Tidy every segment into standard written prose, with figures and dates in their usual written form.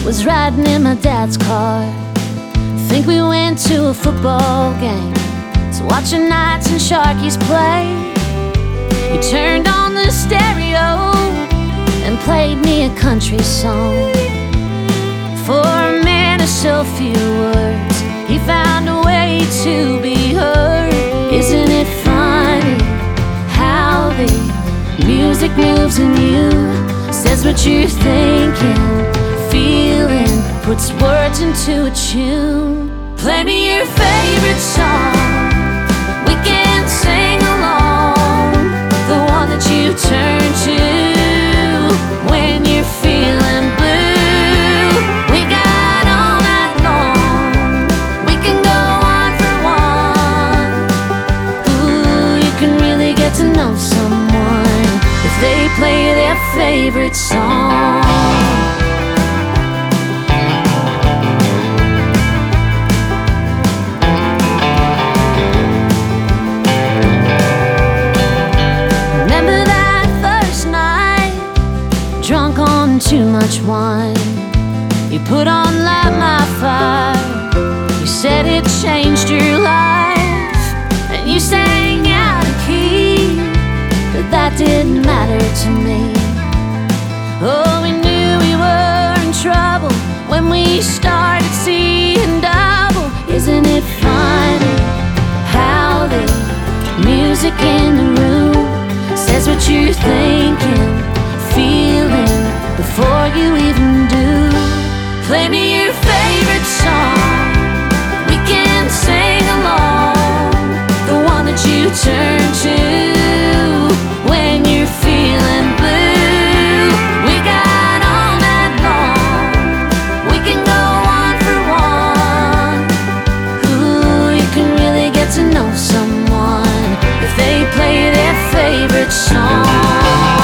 Was riding in my dad's car. Think we went to a football game to watch the Knights and Sharkies play. He turned on the stereo and played me a country song. For a man of so few words, he found a way to be heard. Isn't it funny how the music moves in you, says what you're thinking, feeling, puts words into a tune. Play me your favorite song, we can sing along, the one that you turn to when you're feeling blue. We got all night long, we can go on for one. Ooh, you can really get to know someone if they play their favorite song. Drunk on too much wine, you put on Light My Fire. You said it changed your life, and you sang out of key, but that didn't matter to me. Oh, we knew we were in trouble when we started seeing double. Isn't it funny how the music in the room says what you're thinking, feeling, before you even do? Play me your favorite song, we can sing along, the one that you turn to when you're feeling blue. We got all night long, we can go on for one. Ooh, you can really get to know someone if they play their favorite song.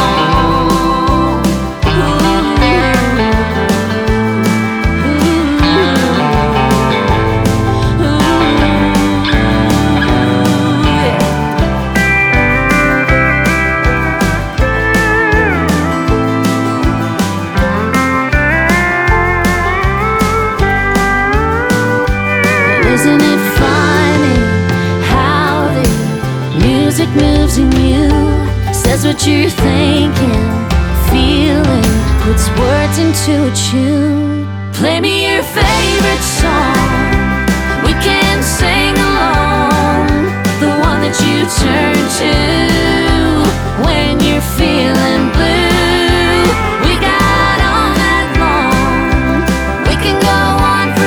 Isn't it funny how the music moves in you, says what you're thinking, feeling, puts words into a tune. Play me your favorite song, we can sing along, the one that you turn to when you're feeling blue. We got all night long, we can go on for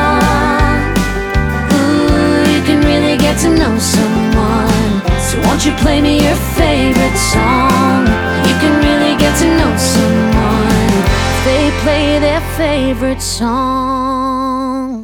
one. Get to know someone, so won't you play me your favorite song? You can really get to know someone if they play their favorite song.